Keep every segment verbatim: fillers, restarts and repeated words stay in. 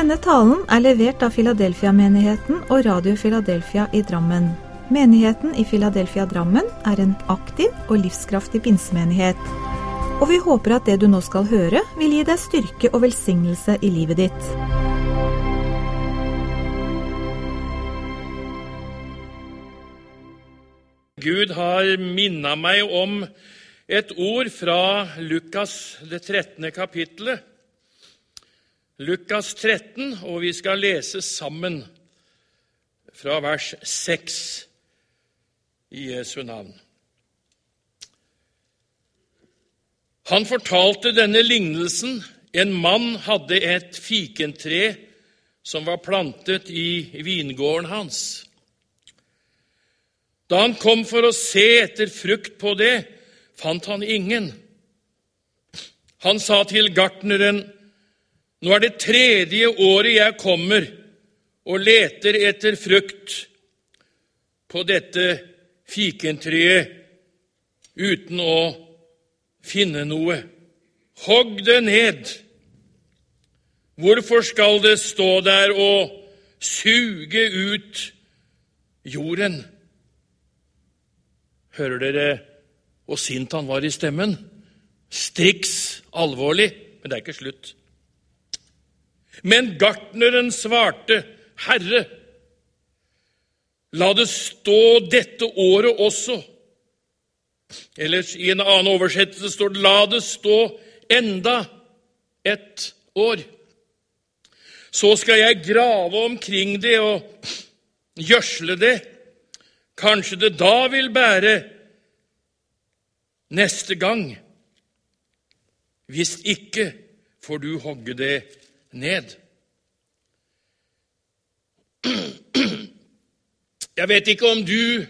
Denne talen er levert av Philadelphia-menigheten og Radio Philadelphia i Drammen. Menigheten i Philadelphia Drammen er en aktiv og livskraftig pinsemenighet. Og vi håper at det du nå skal høre vil gi deg styrke og velsignelse i livet ditt. Gud har minnet meg om et ord fra Lukas, det trettende kapittelet. Lukas tretten, og vi skal lese sammen fra vers seks i Jesu navn. Han fortalte denne lignelsen. En mann hadde et fikentre som var plantet i vingården hans. Da han kom for å se etter frukt på det, fant han ingen. Han sa til gartneren: «Nå er det tredje året jeg kommer og leter etter frukt på dette fikentreet uten å finne noe. Hogg det ned. Hvorfor skal det stå der og suge ut jorden?» Hører dere hvor sint han var i stemmen? Striks alvorlig, men det er ikke slutt. Men gartneren svarte: «Herre, la det stå dette året også.» Ellers i en annen oversettelse står det: «La det stå enda et år. Så skal jeg grave omkring det og gjødsle det. Kanskje det da vil bære neste gang. Hvis ikke, får du hogge det ned.» Jeg vet ikke om du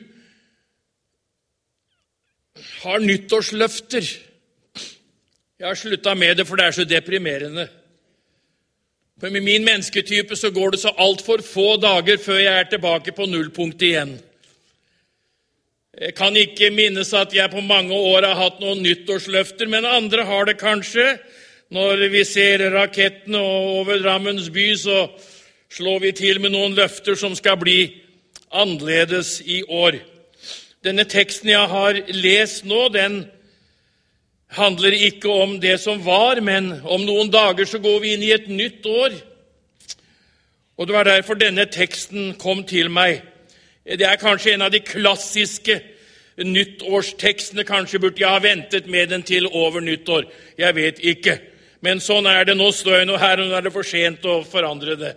har nyttårsløfter. Jeg har sluttet med det, for det er så deprimerende. For med min mennesketype så går det så alt for få dager før jeg er tilbake på nullpunkt igjen. Jeg kan ikke minnes at jeg på mange år har hatt noen nyttårsløfter, men andre har det kanskje. Når vi ser rakettene over Drammens by, så slår vi til med noen løfter som skal bli annerledes i år. Denne teksten jeg har lest nå, den handler ikke om det som var, men om noen dager så går vi inn i et nytt år. Og det var derfor denne teksten kom til meg. Det er kanskje en av de klassiske nyttårstekstene. Kanskje burde jeg ha ventet med den til over nyttår. Jeg vet ikke. Men sånn er det. Nå står jeg nå her, og nå er det for sent å forandre det.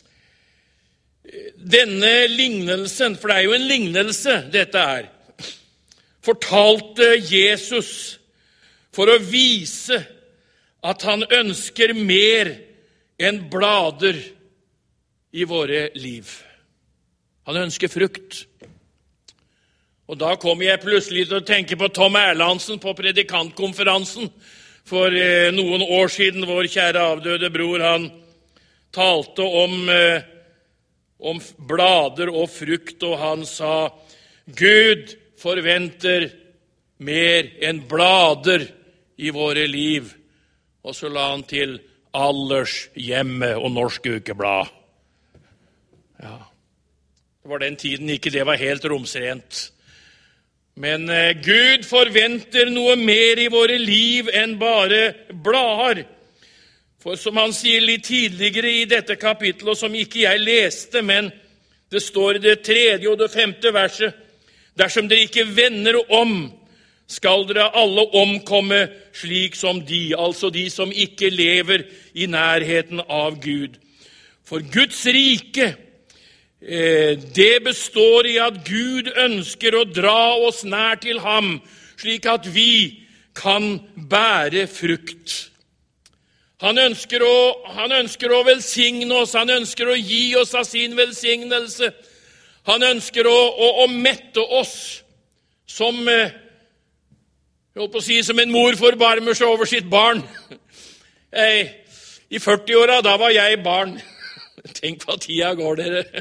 Denne lignelsen, for det er jo en lignelse dette er, fortalte Jesus for å vise at han ønsker mer enn blader i våre liv. Han ønsker frukt. Og da kommer jeg plutselig til å tenke på Tom Erlandsen på predikantkonferansen for eh, noen år siden. Vår kjære avdøde bror, han talte om, eh, om blader og frukt, og han sa: Gud forventer mer enn blader i våre liv. Og så la han til Allers Hjemme og Norsk Ukeblad. Ja. Det var den tiden ikke det var helt romsrent. Men eh, Gud forventer noe mer i våre liv enn bare blader. For som han sier litt tidligere i dette kapittelet, og som ikke jeg leste, men det står i det tredje og det femte verset: dersom dere ikke vender om, skal dere alle omkomme slik som de, altså de som ikke lever i nærheten av Gud. For Guds rike, det består i at Gud ønsker å dra oss nær til ham, slik at vi kan bære frukt. Han ønsker å, han ønsker å velsigne oss, han ønsker å gi oss av sin velsignelse. Han ønsker å, å, å mette oss som, jeg holdt på å si, som en mor forbarmer seg over sitt barn. Jeg, I førti-åra, da var jeg barn. Tenk på tida går, dere.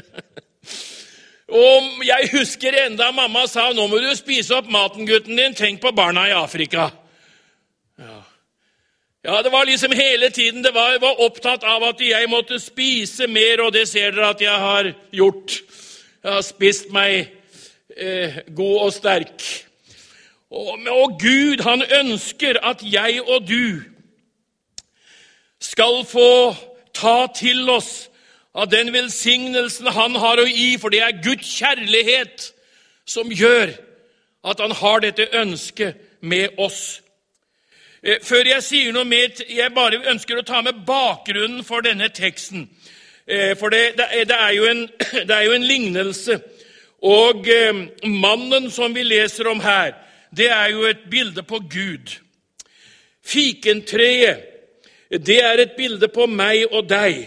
Og jeg husker enda mamma sa: nå må du spise opp maten, gutten din. Tenk på barna i Afrika. Ja. Ja, det var liksom hele tiden, det var, var opptatt av at jeg måtte spise mer, og det ser dere at jeg har gjort. Jeg har spist meg eh, god og sterk. Og, og Gud, han ønsker at jeg og du skal få ta til oss av den velsignelsen han har å gi, for det er Guds kjærlighet som gjør at han har dette ønsket med oss. Før jeg sier noe mer, jeg bare ønsker å ta med bakgrunnen for denne teksten. For det, det, er, jo en, det er jo en lignelse. Og mannen som vi leser om her, det er jo et bilde på Gud. Fikentreet, det er et bilde på meg og deg.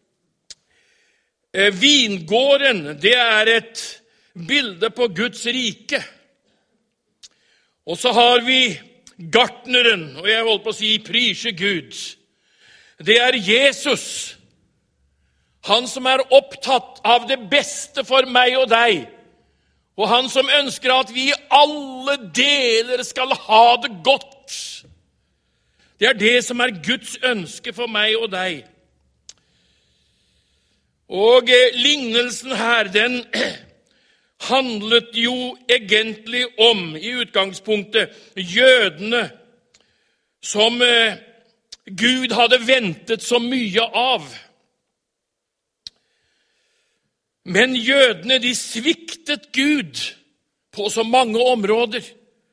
Vingården, det er et bilde på Guds rike. Og så har vi gartneren, og jeg holdt på å si prise Gud. Det er Jesus, han som er opptatt av det beste for meg og deg, og han som ønsker at vi i alle deler skal ha det godt. Det er det som er Guds ønske for meg og deg. Og eh, lignelsen her, den handlet jo egentlig om, i utgangspunktet, jødene som eh, Gud hadde ventet så mye av. Men jødene, de sviktet Gud på så mange områder.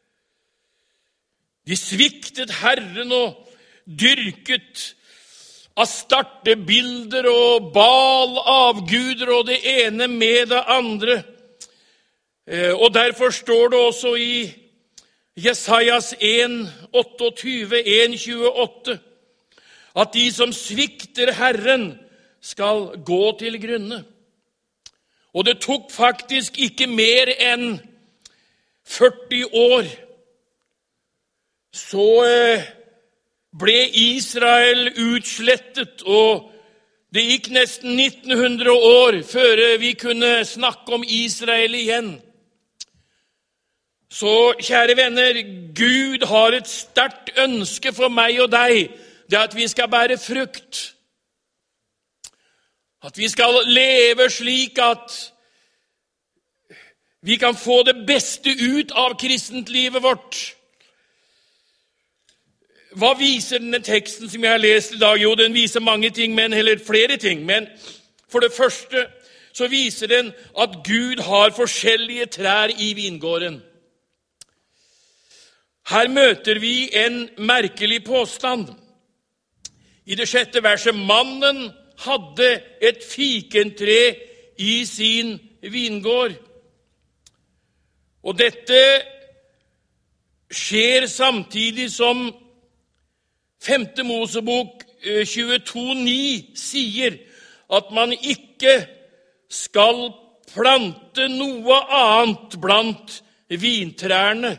De sviktet Herren og dyrket astartebilder og Baal avguder og det ene med det andre. Og derfor står det også i Jesajas en, otteogtyve, en, tjueåtte, at de som svikter Herren skal gå til grunne. Og det tok faktisk ikke mer enn førti år, så ble Israel utslettet, og det gikk nesten nitten hundre år før vi kunne snakke om Israel igjen. Så, kjære venner, Gud har et sterkt ønske for meg og deg, det er at vi skal bære frukt. At vi skal leve slik at vi kan få det beste ut av kristentlivet vårt. Hva viser denne teksten som jeg har lest i dag? Jo, den viser mange ting, men heller flere ting. Men for det første så viser den at Gud har forskjellige trær i vingården. Her møter vi en merkelig påstand. I det sjette verset, mannen hadde et fikentre i sin vingård. Og dette skjer samtidig som femte Mosebok tjueto ni sier at man ikke skal plante noe annet blant vintrærne.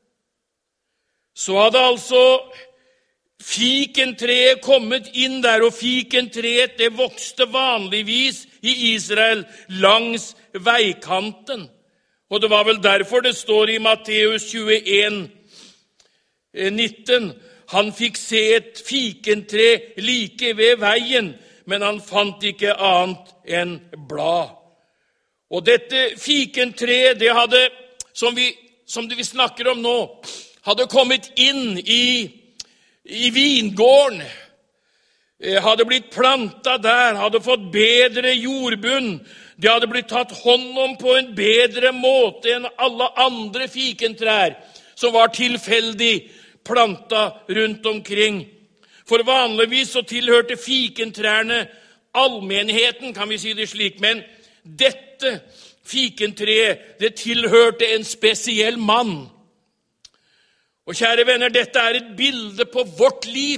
Så hadde altså fikentreet kommet inn der, og fikentreet det vokste vanligvis i Israel langs veikanten. Og det var vel derfor det står i Matteus tjueen, nitten, han fikk se et fikentre like ved veien, men han fant ikke annet enn blad. Og dette fikentreet, det hadde, som vi, som det vi snakker om nå, hadde kommet inn i, i vingården, hadde blitt plantet der, hadde fått bedre jordbunn, det hadde blitt tatt hånd om på en bedre måte enn alle andre fikentrær som var tilfeldig plantet rundt omkring. For vanligvis så tilhørte fikentrærne allmennheten, kan vi si det slik, men dette fikentreet, det tilhørte en spesiell mann. Og kjære venner, dette er et bilde på vårt liv.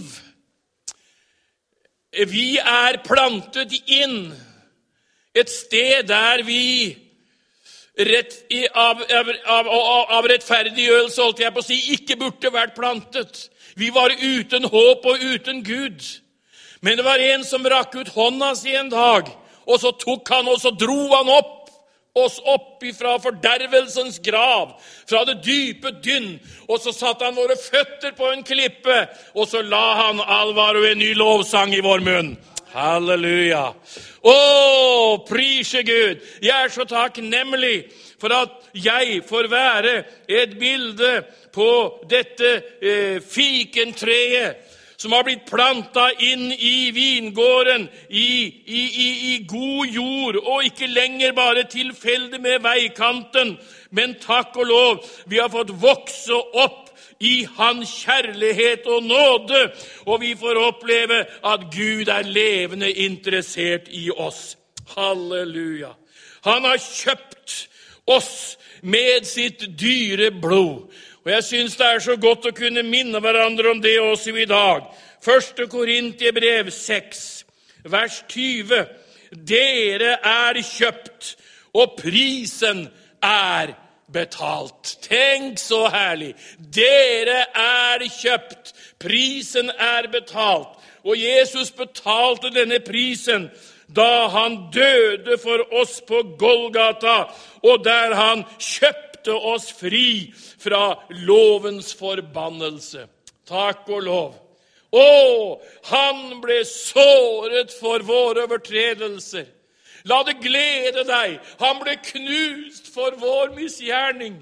Vi er plantet inn et sted der vi rett, av, av, av, av rettferdiggjørelse, holdt jeg på å si, ikke burde vært plantet. Vi var uten håp og uten Gud. Men det var en som rakk ut hånda si en dag, og så tok han og så dro han opp, oss opp ifra fordervelsens grav, fra det dype dynn, og så satt han våre føtter på en klippe, og så la han alvar og en ny lovsang i vår munn. Halleluja. Å, prise Gud. Jeg er så takknemlig for at jeg får være et bilde på dette eh, fikentreet, som har blitt plantet inn i vingården, i, i, i, i god jord, og ikke lenger bare tilfeldig med veikanten, men takk og lov, vi har fått vokse opp i hans kjærlighet og nåde, og vi får oppleve at Gud er levende interessert i oss. Halleluja. Han har kjøpt oss med sitt dyre blod. Og jeg synes det er så godt å kunne minne hverandre om det også i dag. Første Korinterbrev seks, vers tyve. Dere er kjøpt, og prisen er betalt. Tenk så herlig. Dere er kjøpt, prisen er betalt. Og Jesus betalte denne prisen da han døde for oss på Golgata, og der han kjøpte oss fri fra lovens forbannelse. Takk og lov. Å, han ble såret for våre overtredelser. La det glede deg. Han ble knust for vår misgjerning.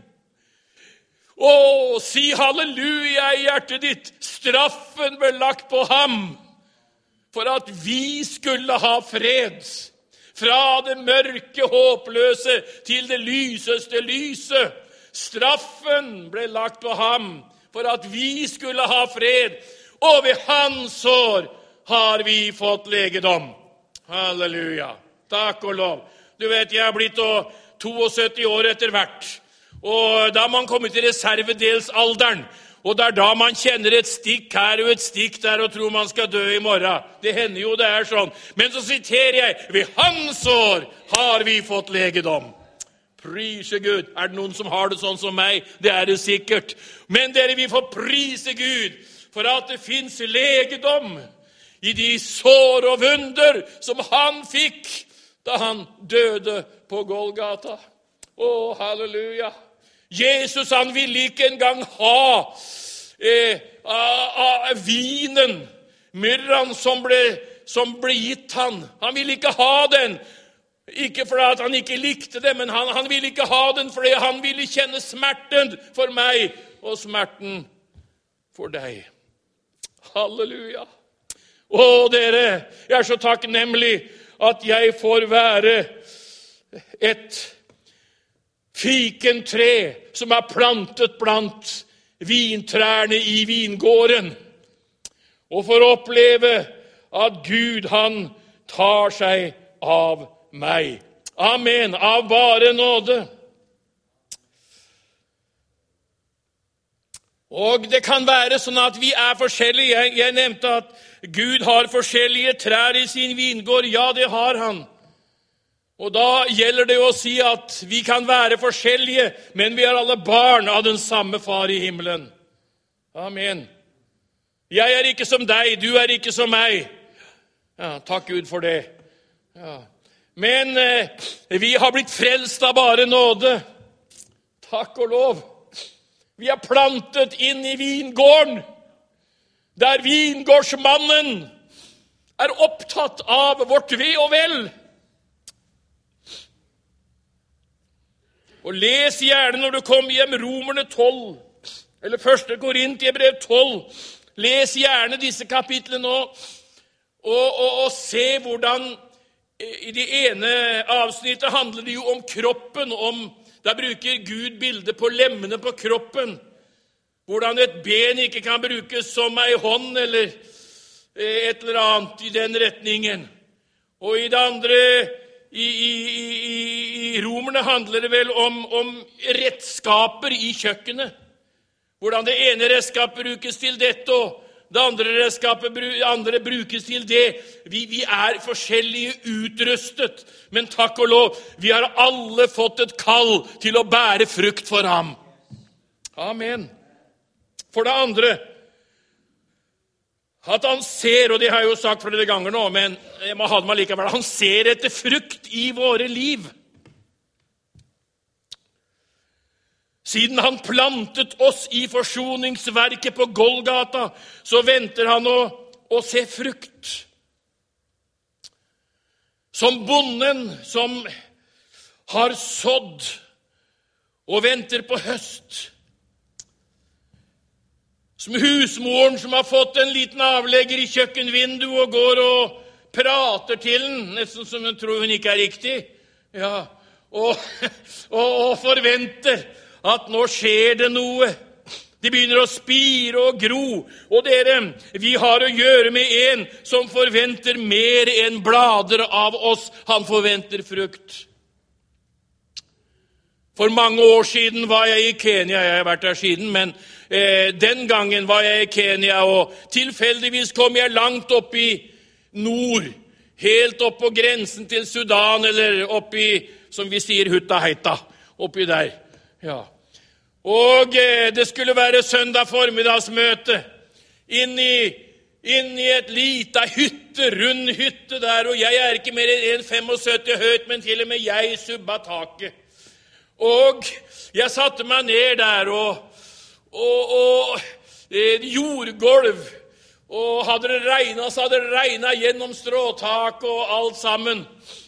Å, si halleluja i hjertet ditt. Straffen ble lagt på ham for at vi skulle ha fred. Fra det mørke håpløse til det lyseste lyse. Straffen ble lagt på ham for at vi skulle ha fred, og ved hans sår har vi fått legedom. Halleluja. Takk og lov. Du vet, jeg har blitt syttito år etter hvert, og da man kommer til reservedelsalderen, og det er da man kjenner et stikk her og et stikk der og tror man skal dø i morgen. Det hender jo det er sånn. Men så siterer jeg, ved hans sår har vi fått legedom. Prise Gud. Er det noen som har det sånn som meg? Det er det sikkert. Men dere, vi får prise Gud for at det finnes legedom i de sår og vunder som han fikk da han døde på Golgata. Å, halleluja. Jesus, han ville ikke engang ha eh, a, a, vinen, myrran som ble, som ble gitt han. Han ville ikke ha den. Ikke fordi han ikke likte det, men han, han ville ikke ha den fordi han ville kjenne smerten for meg og smerten for deg. Halleluja. Å, dere, jeg er så takknemlig at jeg får være et fikentre som er plantet blant vintrærne i vingården, og får oppleve at Gud, han tar seg av meg. Amen. Av bare nåde. Og det kan være sånn at vi er forskjellige. Jeg, jeg nevnte at Gud har forskjellige trær i sin vingård. Ja, det har han. Og da gjelder det å si at vi kan være forskjellige, men vi er alle barn av den samme far i himmelen. Amen. Jeg er ikke som deg, du er ikke som meg. Ja, takk Gud for det. Ja. Men eh, vi har blitt frelst av bare nåde. Takk og lov. Vi er plantet inn i vingården, der vingårdsmannen er opptatt av vårt ve og vel. Og les gjerne når du kommer hjem Romerne tolv, eller første Korinterbrev tolv. Les gjerne disse kapitlene nå, og, og, og se hvordan i det ene avsnittet handler det jo om kroppen, om, der bruker Gud bildet på lemmene på kroppen. Hvordan et ben ikke kan brukes som ei hånd, eller et eller annet i den retningen. Og i det andre I, i, i, i romerne handler det vel om, om redskaper i kjøkkenet. Hvordan det ene redskapet brukes til dette, og det andre redskapet andre brukes til det. Vi, vi er forskjellige utrustet, men takk og lov, vi har alle fått et kall til å bære frukt for ham. Amen. For det andre, at han ser, og det har jeg jo sagt flere ganger nå, men jeg må ha det med likevel, han ser etter frukt i våre liv. Siden han plantet oss i forsoningsverket på Golgata, så venter han å, å se frukt. Som bonden som har sådd og venter på høst. Som husmoren som har fått en liten avlegger i kjøkkenvinduet og går og prater til den, nesten som hun tror hun ikke er riktig. Ja, og, og, og forventer at nå skjer det noe. De begynner å spire og gro. Og dere, vi har å gjøre med en som forventer mer enn blader av oss. Han forventer frukt. For mange år siden var jeg i Kenya. Jeg har vært der siden, men eh, den gangen var jeg i Kenya, og tilfeldigvis kom jeg langt opp i nord, helt opp på grensen til Sudan, eller opp i, som vi sier, Hutta-Heita, oppi der. Ja. Og eh, det skulle være søndag formiddagsmøte inn i, inn i et lite hytte, rund hytte der, og jeg er ikke mer enn sytten femogsytti høyt, men til og med jeg subba taket. Og jeg satte meg ned der, og, og, og eh, jordgolv, og hadde det regnet, så hadde det regnet gjennom stråtak og alt sammen.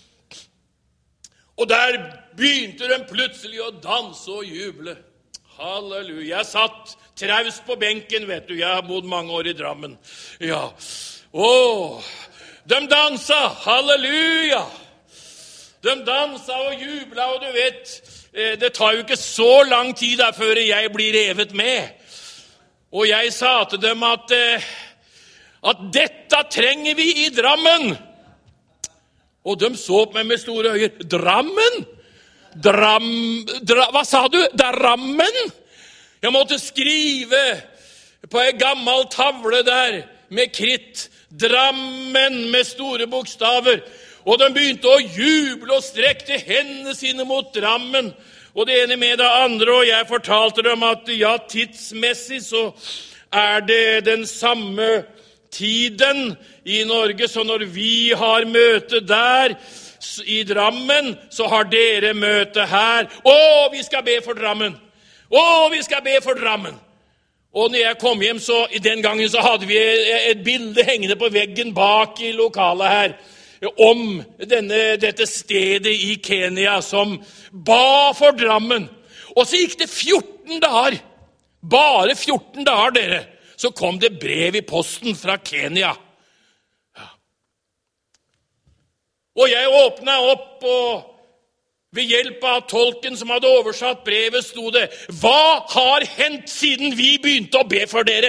Og der begynte de plutselig å danse og juble. Halleluja. Jeg satt traust på benken, vet du. Jeg har bodd mange år i Drammen. Ja. Åh, de dansa. Halleluja. De dansa og jubla, og du vet, det tar jo ikke så lang tid der før jeg blir revet med. Og jeg sa til dem at, at dette trenger vi i Drammen. Og de så på meg med store øyer. Drammen? Dram, dra, hva sa du? Drammen? Jeg måtte skrive på en gammel tavle der med kritt. Drammen med store bokstaver. Og de begynte å juble og strekte hendene sine mot Drammen. Og det ene med det andre, og jeg fortalte dem at ja, tidsmessig så er det den samme tiden i Norge, så når vi har møte der i Drammen, så har dere møte her. Å, vi skal be for Drammen. Å, vi skal be for Drammen. Og når jeg kom hjem, så i den gangen så hadde vi et bilde hengende på veggen bak i lokalet her, om denne, dette stedet i Kenya som ba for Drammen. Og så gikk det fjorten dager, bare fjorten dager, dere, så kom det brev i posten fra Kenya. Og jeg åpnet opp, og ved hjelp av tolken som hadde oversatt brevet, stod det: Hva har hendt siden vi begynte å be for dere?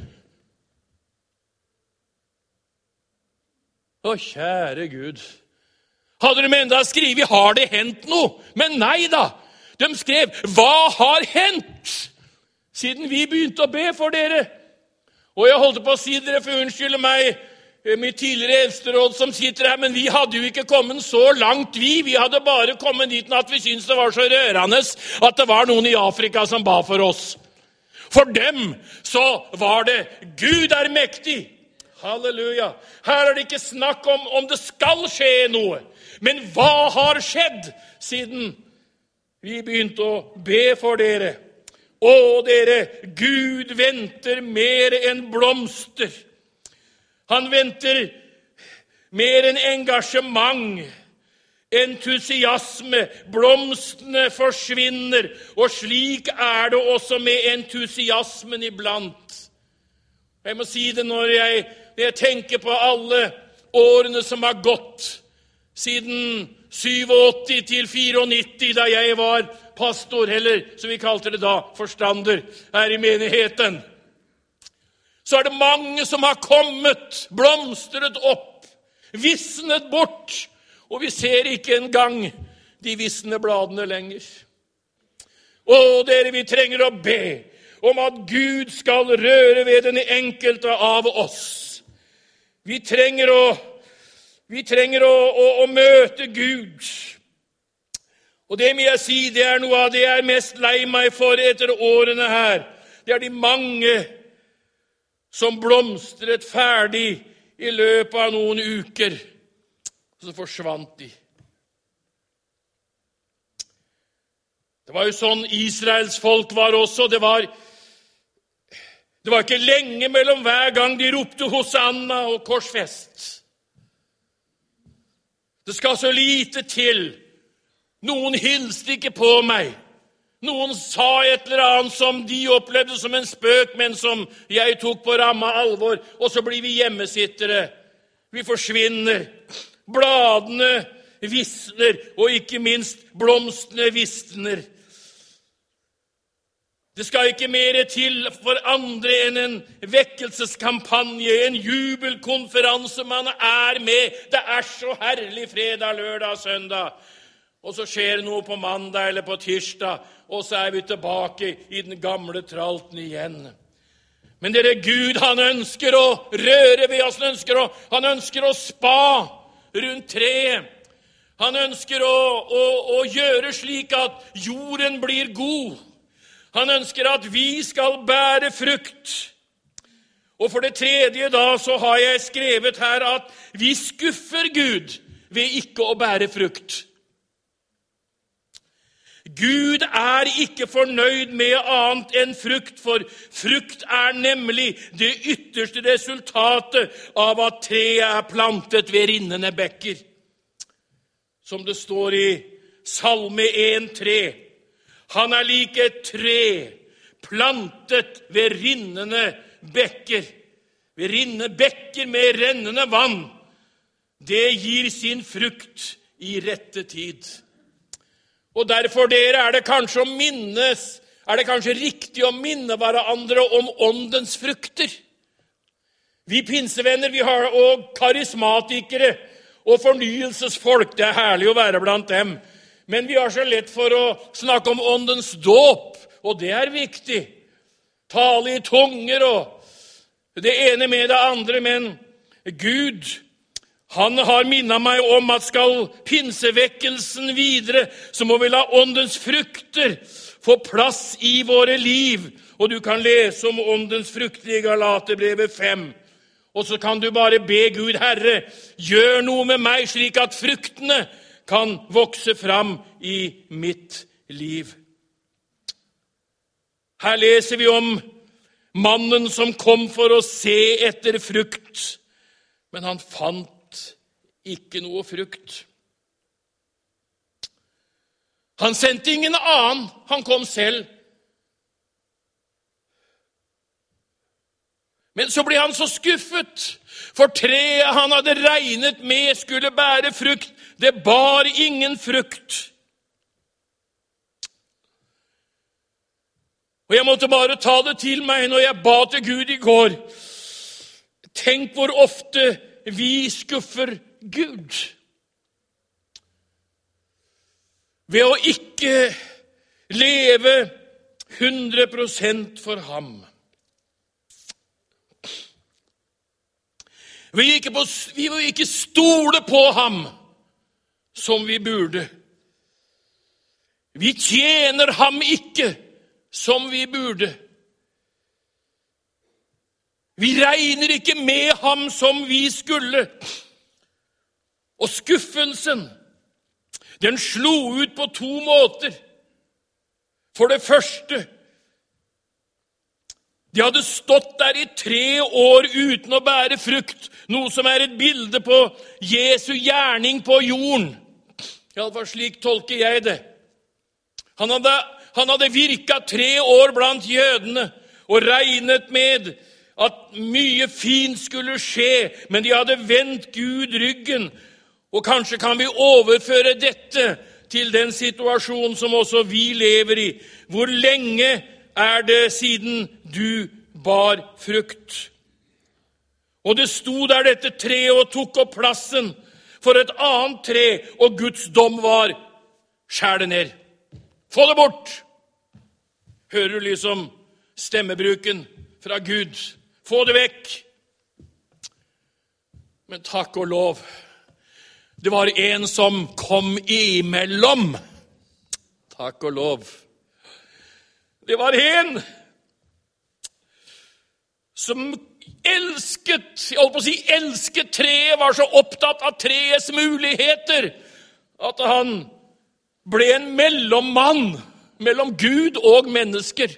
Å, kjære Gud. Hadde de enda skrivet, har det hendt noe? Men nei da. De skrev, hva har hendt siden vi begynte å be for dere? Og jeg holdt på å si dere, for unnskylde meg, mitt tidligere eldsteråd som sitter her, men vi hadde jo ikke kommet så langt vi. Vi hadde bare kommet dit at vi syntes det var så rørende at det var noen i Afrika som ba for oss. For dem så var det Gud er mektig. Halleluja. Her er det ikke snakk om om det skal skje noe. Men hva har skjedd siden vi begynte å be for dere? Å dere, Gud venter mer enn blomster. Han venter mer enn engasjement, entusiasme. Blomstene forsvinner, og slik er det også med entusiasmen iblant. Jeg må si det når jeg, når jeg tenker på alle årene som har gått, siden åttisyv til nittifire, da jeg var pastor, eller som vi kalte det da, forstander her i menigheten. Så er det mange som har kommet, blomstret opp, visnet bort, og vi ser ikke engang de visne bladene lenger. Å, dere, vi trenger å be om at Gud skal røre ved den enkelte av oss. Vi trenger å, vi trenger å, å, å møte Gud. Og det må jeg si, det er noe av det jeg er mest lei meg for etter årene her. Det er de mange som blomstret ferdig i løpet av noen uker, og så forsvant de. Det var jo sånn Israels folk var også. Det var, det var ikke lenge mellom hver gang de ropte Hosanna og korsfest. Det skal så lite til. Noen hilste ikke på meg. Noen sa et eller annet som de opplevde som en spøk, men som jeg tok på ramme alvor, og så blir vi hjemmesittere. Vi forsvinner. Bladene visner, og ikke minst blomstene visner. Det skal ikke mer til for andre enn en vekkelseskampanje, en jubelkonferanse man er med. Det er så herlig fredag, lørdag, søndag. Og så skjer noe på mandag eller på tirsdag, og så er vi tilbake i den gamle tralten igjen. Men dere, Gud, han ønsker å røre ved oss, han ønsker å, han ønsker å spa rundt treet. Han ønsker å, å, å gjøre slik at jorden blir god. Han ønsker at vi skal bære frukt. Og for det tredje da så har jeg skrevet her at vi skuffer Gud ved ikke å bære frukt. Gud er ikke fornøyd med annet enn frukt, for frukt er nemlig det ytterste resultatet av at treet er plantet ved rinnende bekker. Som det står i Salme en tre. Han er lik et tre, plantet ved rinnende bekker. Ved rinnende bekker med rennende vann. Det gir sin frukt i rette tid. Og derfor, dere, er det kanskje å minnes, er det kanskje riktig å minne hverandre om åndens frukter. Vi pinsevenner, vi har og karismatikere og fornyelsesfolk. Det er herlig å være blant dem. Men vi har så lett for å snakke om åndens dåp, og det er viktig. Tale i tunger og det ene med det andre, men Gud, han har minnet meg om at skal pinsevekkelsen videre, så må vi la åndens frukter få plass i våre liv. Og du kan lese om åndens frukter i Galaterbrevet fem. Og så kan du bare be Gud, Herre, gjør noe med meg slik at fruktene kan vokse fram i mitt liv. Her leser vi om mannen som kom for å se etter frukt, men han fant ikke noe frukt. Han sendte ingen annen, han kom selv. Men så ble han så skuffet, for treet han hadde regnet med skulle bære frukt, det bar ingen frukt. Og jeg måtte bare ta det til meg når jeg ba til Gud i går. Tenk hvor ofte vi skuffer Gud. Ved å ikke leve hundre prosent for ham. Vi vil ikke, på, vi vil ikke stole på ham som vi burde. Vi tjener ham ikke som vi burde. Vi regner ikke med ham som vi skulle. Og skuffelsen, den slo ut på to måter. For det første, de hadde stått der i tre år uten å bære frukt, noe som er et bilde på Jesu gjerning på jorden. I alle fall slik tolker jeg det. Han hadde, han hadde virket tre år blant jødene og regnet med at mye fint skulle skje, men de hadde vendt Gud ryggen. Og kanskje kan vi overføre dette til den situasjonen som også vi lever i. Hvor lenge er det siden du bar frukt? Og det sto der dette treet og tok opp plassen for et annet tre, og Guds dom var, skjær det ned. Få det bort. Hører du liksom stemmebruken fra Gud? Få det vekk. Men takk og lov, det var en som kom imellom. Takk og lov. Det var en som elsket, jeg holdt på å si elsket treet, var så opptatt av treets muligheter, at han ble en mellommann mellom Gud og mennesker.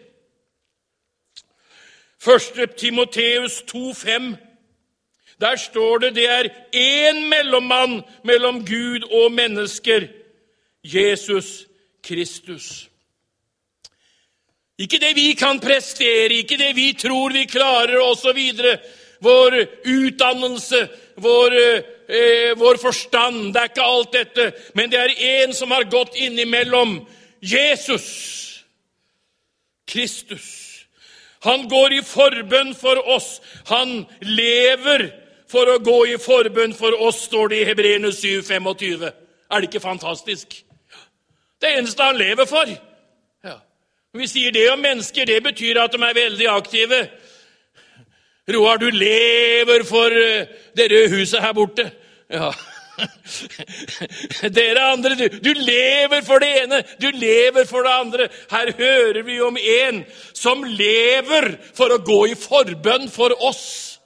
Første Timoteus to fem. Der står det, det er en mellommann mellom Gud og mennesker, Jesus Kristus. Ikke det vi kan prestere, ikke det vi tror vi klarer, og så videre. Vår utdannelse, vår, eh, vår forstand, det er ikke alt dette, men det er en som har gått innimellom, Jesus Kristus. Han går i forbønn for oss. Han lever for å gå i forbønn for oss, står det i Hebreerne syv tjuefem. Er det ikke fantastisk? Det eneste han lever for. Ja. Vi sier det om mennesker, det betyr at de er veldig aktive. Roar, du lever for dere huset her borte. Ja. Dere andre, du, du lever for det ene, du lever for det andre. Her hører vi om en som lever for å gå i forbønn for oss.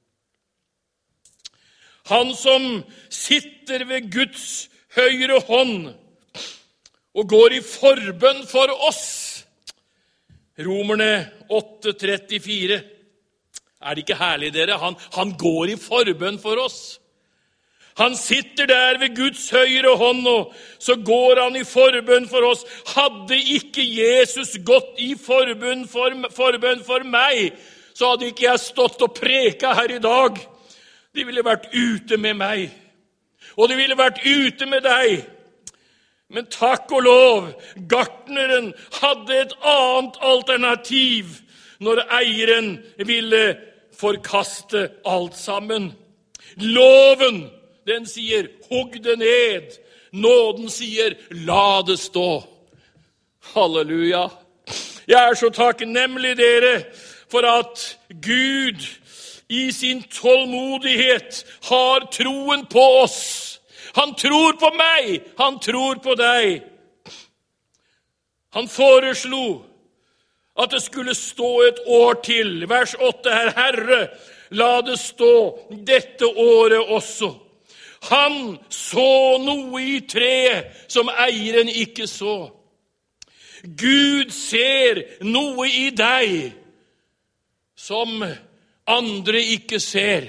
Han som sitter ved Guds høyre hånd og går i forbønn for oss. Romerne åtte trettifire. Er det ikke herlig, dere? Han, han går i forbønn for oss. Han sitter der ved Guds høyre hånd, og så går han i forbønn for oss. Hadde ikke Jesus gått i forbønn for, forbønn for meg, så hadde ikke jeg stått og preka her i dag. De ville vært ute med meg, og de ville vært ute med deg. Men takk og lov, gartneren hadde et annet alternativ når eieren ville forkaste alt sammen. Loven, den sier, hugg det ned. Nåden sier, la det stå. Halleluja. Jeg er så takknemlig, dere, for at Gud i sin tålmodighet har troen på oss. Han tror på meg, han tror på deg. Han foreslo at det skulle stå et år til. Vers åtte her, Herre, la det stå dette året også. Han så noe i treet som eieren ikke så. Gud ser noe i deg som andre ikke ser.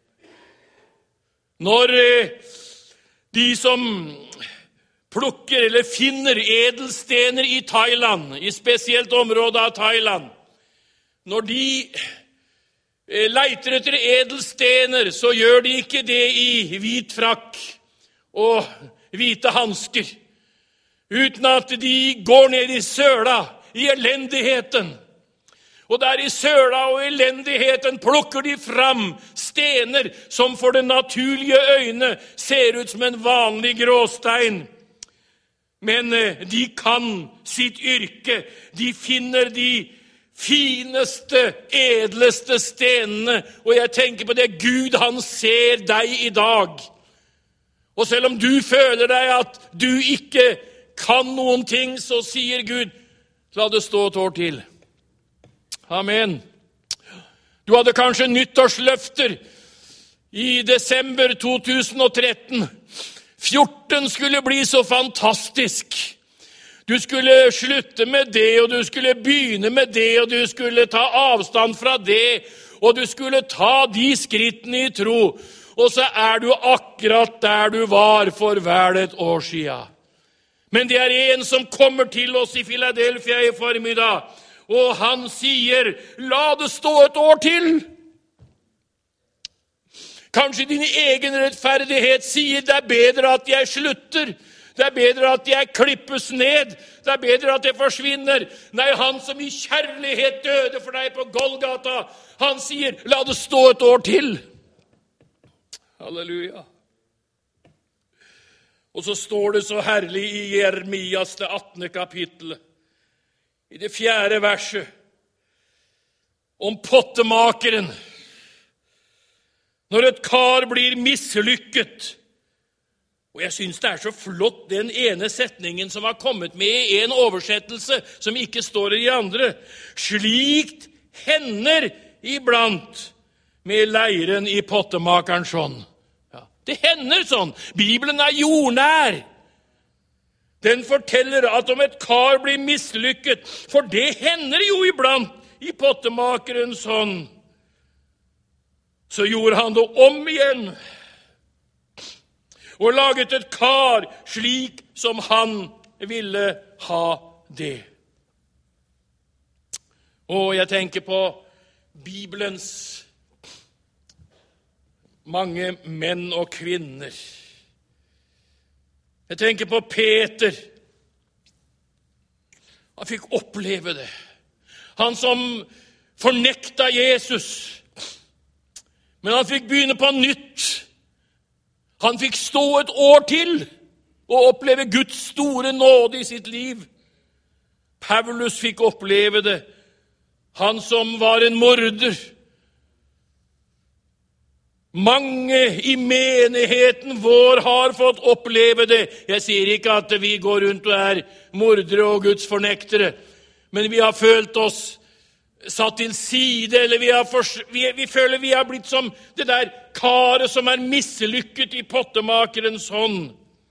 Når de som plukker eller finner edelstener i Thailand, i spesielt området av Thailand, når de leiter etter edelstener, så gjør de ikke det i hvit frakk og hvite hansker, uten at de går ned i søla, i elendigheten. Og der i søla og elendigheten plukker de fram stener som for det naturlige øyne ser ut som en vanlig gråstein. Men de kan sitt yrke, de finner de fineste, edleste stenene, og jeg tenker på det, Gud, han ser deg i dag. Og selv om du føler deg at du ikke kan noen ting, så sier Gud, la det stå et år til. Amen. Du hadde kanskje nyttårsløfter i desember to tusen og tretten. fjorten skulle bli så fantastisk. Du skulle slutte med det, og du skulle begynne med det, og du skulle ta avstand fra det, og du skulle ta de skrittene i tro. Og så er du akkurat der du var for vel et år siden. Men det er en som kommer til oss i Philadelphia i formiddag, og han sier, la det stå et år til. Kanskje din egen rettferdighet sier, det er bedre at jeg slutter. Det er bedre at jeg klippes ned. Det er bedre at jeg forsvinner. Nei, han som i kjærlighet døde for deg på Golgata, han sier, la det stå et år til. Halleluja. Og så står det så herlig i Jeremias det attende kapittelet, i det fjerde verset, om pottemakeren. Når et kar blir mislykket, og jeg synes det er så flott den ene setningen som har kommet med i en oversettelse som ikke står i de andre. Slikt hender iblant med leiren i pottemakerens hånd. Ja, det hender sånn. Bibelen er jordnær. Den forteller at om et kar blir mislykket, for det hender jo iblant i pottemakerens hånd, så gjorde han det om igjen og laget et kar slik som han ville ha det. Og jeg tenker på Bibelens mange menn og kvinner. Jeg tenker på Peter. Han fikk oppleve det. Han som fornekta Jesus. Men han fikk begynne på nytt. Han fikk stå et år til og oppleve Guds store nåde i sitt liv. Paulus fikk oppleve det. Han som var en morder. Mange i menigheten vår har fått oppleve det. Jeg sier ikke at vi går rundt og er mordere og Guds fornektere, men vi har følt oss satt til side, eller vi, har for, vi, vi føler vi har blitt som det der karet som er mislykket i pottemakerens hånd.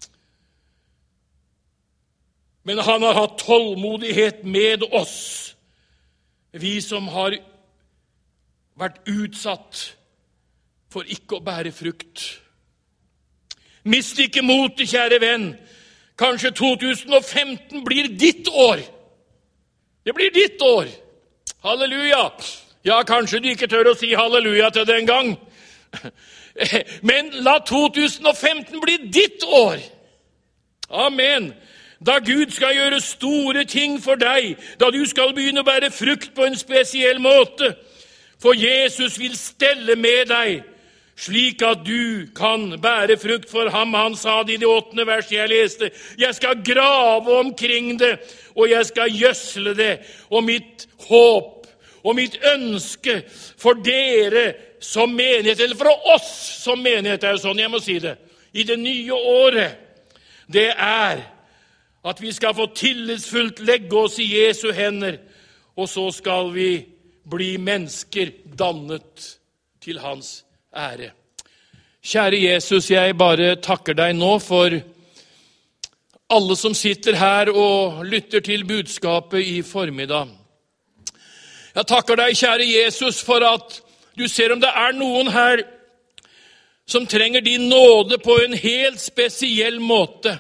Men han har hatt tålmodighet med oss, vi som har vært utsatt for ikke å bære frukt. Mist ikke motet, kjære venn. Kanskje to tusen og femten blir ditt år. Det blir ditt år. Halleluja. Ja, kanskje du ikke tør å si halleluja til den gang. Men la to tusen og femten bli ditt år. Amen. Da Gud skal gjøre store ting for deg, da du skal begynne å bære frukt på en spesiell måte, for Jesus vil stelle med deg, slik at du kan bære frukt for ham. Han sa det i det åttende verset jeg leste. Jeg skal grave omkring det, og jeg skal gjødsle det. Og mitt håp og mitt ønske for dere som menighet, eller for oss som menighet, er jo sånn jeg må si det, i det nye året, det er at vi skal få tillitsfullt legge oss i Jesu hender, og så skal vi bli mennesker dannet til hans ære. Kjære Jesus, jeg bare takker deg nå for alle som sitter her og lytter til budskapet i formiddag. Jeg takker deg, kjære Jesus, for at du ser om det er noen her som trenger din nåde på en helt spesiell måte.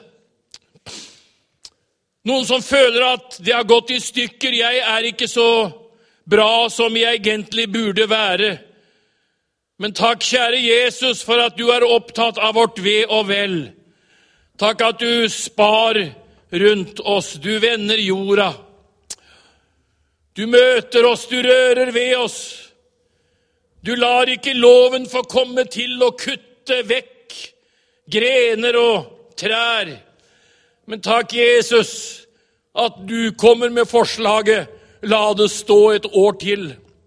Noen som føler at det har gått i stykker, jeg er ikke så bra som jeg egentlig burde være. Men takk, kjære Jesus, for at du er opptatt av vårt ve og vel. Takk at du spar rundt oss, du vender jorda. Du møter oss, du rører ved oss. Du lar ikke loven få komme til å kutte vekk grener og trær. Men takk, Jesus, at du kommer med forslaget, la det stå et år til.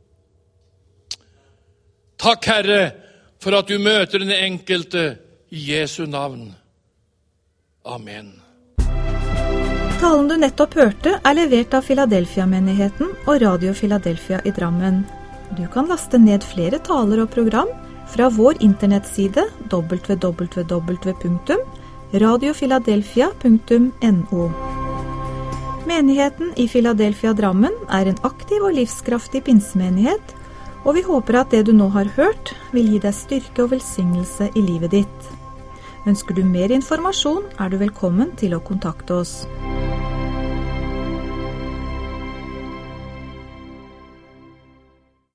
Takk, Herre, for at du møter den enkelte i Jesu navn. Amen. Talen du nettopp hørte er levert av Philadelphia-menigheten og Radio Philadelphia i Drammen. Du kan laste ned flere taler og program fra vår internettside w w w punktum radio philadelphia punktum no. Menigheten i Philadelphia Drammen er en aktiv og livskraftig pinsemenighet, og vi håper at det du nå har hørt vil gi deg styrke og velsignelse i livet ditt. Ønsker du mer informasjon, er du velkommen til å kontakte oss.